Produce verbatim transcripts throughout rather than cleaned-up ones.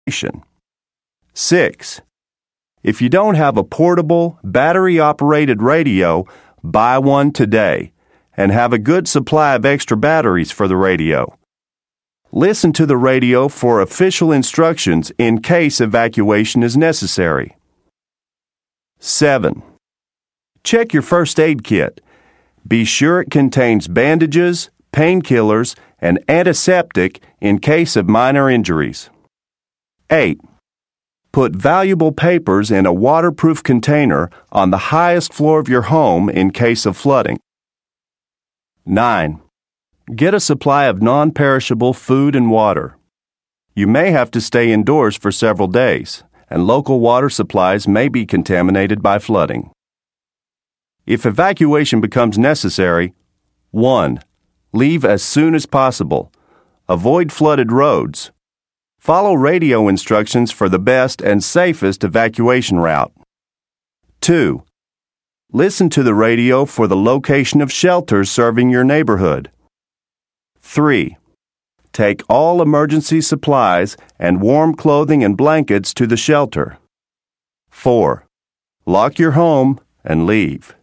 Six, if you don't have a portable, battery-operated radio, buy one today and have a good supply of extra batteries for the radio. Listen to the radio for official instructions in case evacuation is necessary. Seven, check your first aid kit. Be sure it contains bandages, painkillers, and antiseptic in case of minor injuries. Eight, put valuable papers in a waterproof container on the highest floor of your home in case of flooding. Nine, get a supply of non-perishable food and water. You may have to stay indoors for several days, and local water supplies may be contaminated by flooding. If evacuation becomes necessary, one, leave as soon as possible. Avoid flooded roads. Follow radio instructions for the best and safest evacuation route. Two, listen to the radio for the location of shelters serving your neighborhood. Three, take all emergency supplies and warm clothing and blankets to the shelter. Four, lock your home and leave.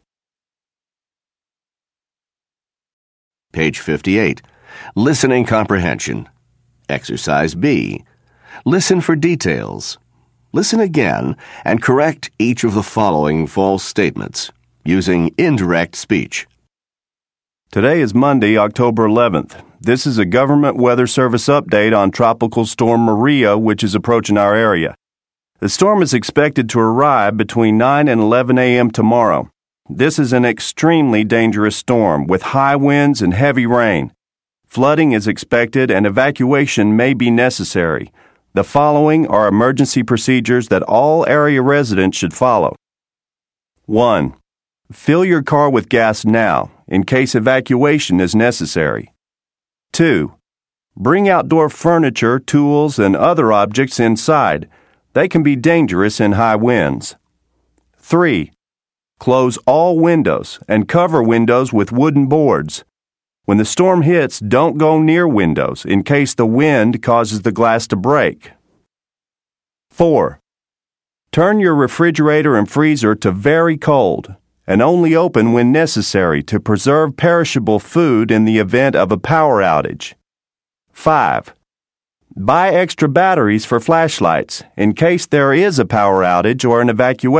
Page fifty-eight. Listening Comprehension. Exercise B. Listen for details. Listen again and correct each of the following false statements using indirect speech. Today is Monday, October eleventh. This is a Government Weather Service update on Tropical Storm Maria, which is approaching our area. The storm is expected to arrive between nine and eleven a.m. tomorrow. This is an extremely dangerous storm with high winds and heavy rain. Flooding is expected and evacuation may be necessary. The following are emergency procedures that all area residents should follow. One, fill your car with gas now in case evacuation is necessary. Two, bring outdoor furniture, tools, and other objects inside. They can be dangerous in high winds. Three, close all windows and cover windows with wooden boards. When the storm hits, don't go near windows in case the wind causes the glass to break. Four, turn your refrigerator and freezer to very cold and only open when necessary to preserve perishable food in the event of a power outage. Five, buy extra batteries for flashlights in case there is a power outage or an evacuation.